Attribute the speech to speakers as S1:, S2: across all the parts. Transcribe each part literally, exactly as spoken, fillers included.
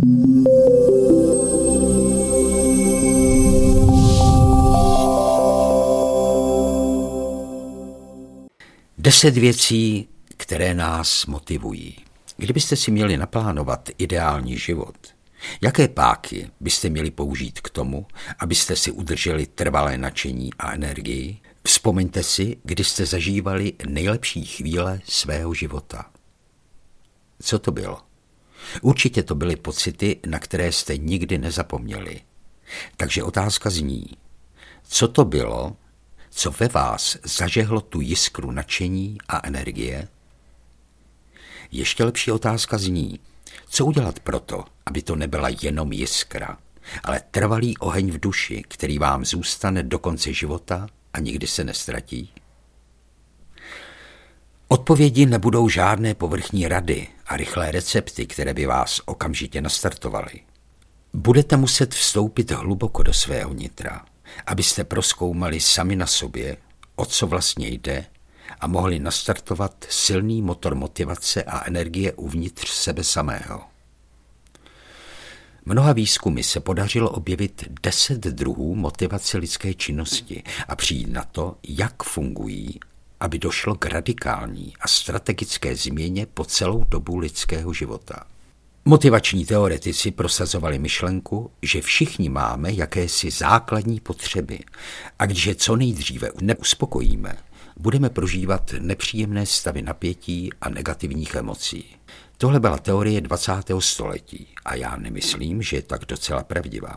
S1: Deset věcí, které nás motivují. Kdybyste si měli naplánovat ideální život, jaké páky byste měli použít k tomu, abyste si udrželi trvalé nadšení a energii? Vzpomeňte si, kdy jste zažívali nejlepší chvíle svého života. Co to bylo? Určitě to byly pocity, na které jste nikdy nezapomněli. Takže otázka zní, co to bylo, co ve vás zažehlo tu jiskru nadšení a energie? Ještě lepší otázka zní, co udělat proto, aby to nebyla jenom jiskra, ale trvalý oheň v duši, který vám zůstane do konce života a nikdy se nestratí? Odpovědi nebudou žádné povrchní rady a rychlé recepty, které by vás okamžitě nastartovaly. Budete muset vstoupit hluboko do svého nitra, abyste prozkoumali sami na sobě, o co vlastně jde, a mohli nastartovat silný motor motivace a energie uvnitř sebe samého. Mnoha výzkumy se podařilo objevit deset druhů motivace lidské činnosti a přijít na to, jak fungují, aby došlo k radikální a strategické změně po celou dobu lidského života. Motivační teoretici prosazovali myšlenku, že všichni máme jakési základní potřeby a když je co nejdříve neuspokojíme, budeme prožívat nepříjemné stavy napětí a negativních emocí. Tohle byla teorie dvacátého století a já nemyslím, že je tak docela pravdivá.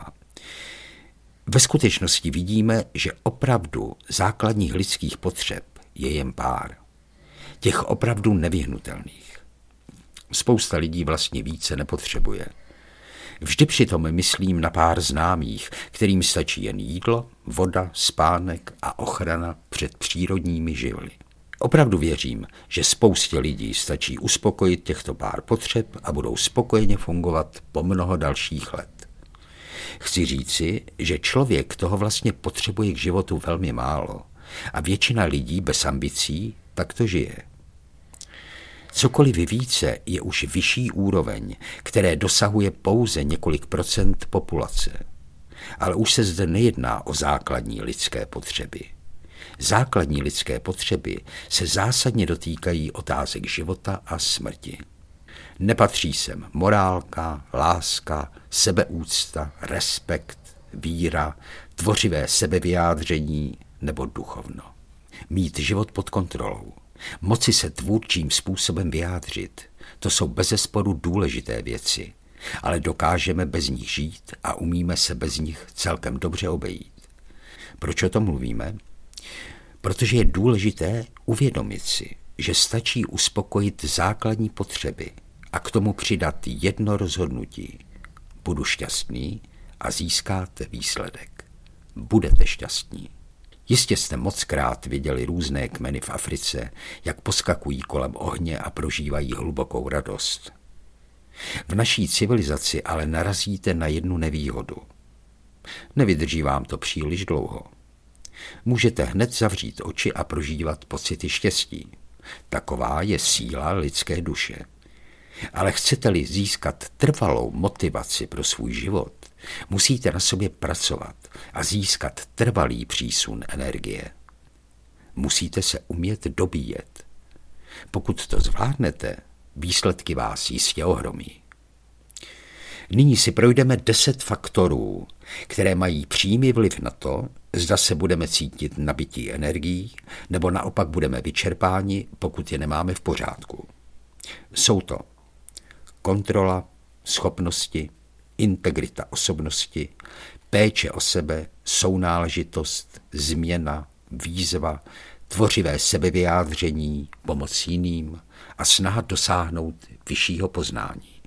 S1: Ve skutečnosti vidíme, že opravdu základních lidských potřeb je jen pár. Těch opravdu nevyhnutelných. Spousta lidí vlastně více nepotřebuje. Vždy přitom myslím na pár známých, kterým stačí jen jídlo, voda, spánek a ochrana před přírodními živly. Opravdu věřím, že spoustě lidí stačí uspokojit těchto pár potřeb a budou spokojeně fungovat po mnoho dalších let. Chci říci, že člověk toho vlastně potřebuje k životu velmi málo a většina lidí bez ambicí tak to žije. Cokoliv více je už vyšší úroveň, které dosahuje pouze několik procent populace. Ale už se zde nejedná o základní lidské potřeby. Základní lidské potřeby se zásadně dotýkají otázek života a smrti. Nepatří sem morálka, láska, sebeúcta, respekt, víra, tvořivé sebevyjádření nebo duchovno. Mít život pod kontrolou. Moci se tvůrčím způsobem vyjádřit, to jsou bezesporu důležité věci, ale dokážeme bez nich žít a umíme se bez nich celkem dobře obejít. Proč o tom mluvíme? Protože je důležité uvědomit si, že stačí uspokojit základní potřeby a k tomu přidat jedno rozhodnutí. Budu šťastný a získáte výsledek. Budete šťastní. Jistě jste mockrát viděli různé kmeny v Africe, jak poskakují kolem ohně a prožívají hlubokou radost. V naší civilizaci ale narazíte na jednu nevýhodu. Nevydrží vám to příliš dlouho. Můžete hned zavřít oči a prožívat pocity štěstí. Taková je síla lidské duše. Ale chcete-li získat trvalou motivaci pro svůj život, musíte na sobě pracovat a získat trvalý přísun energie. Musíte se umět dobíjet. Pokud to zvládnete, výsledky vás jistě ohromí. Nyní si projdeme deset faktorů, které mají přímý vliv na to, zda se budeme cítit nabití energií, nebo naopak budeme vyčerpáni, pokud je nemáme v pořádku. Jsou to kontrola, schopnosti, integrita osobnosti, péče o sebe, sounáležitost, změna, výzva, tvořivé sebevyjádření, pomoc jiným a snaha dosáhnout vyššího poznání.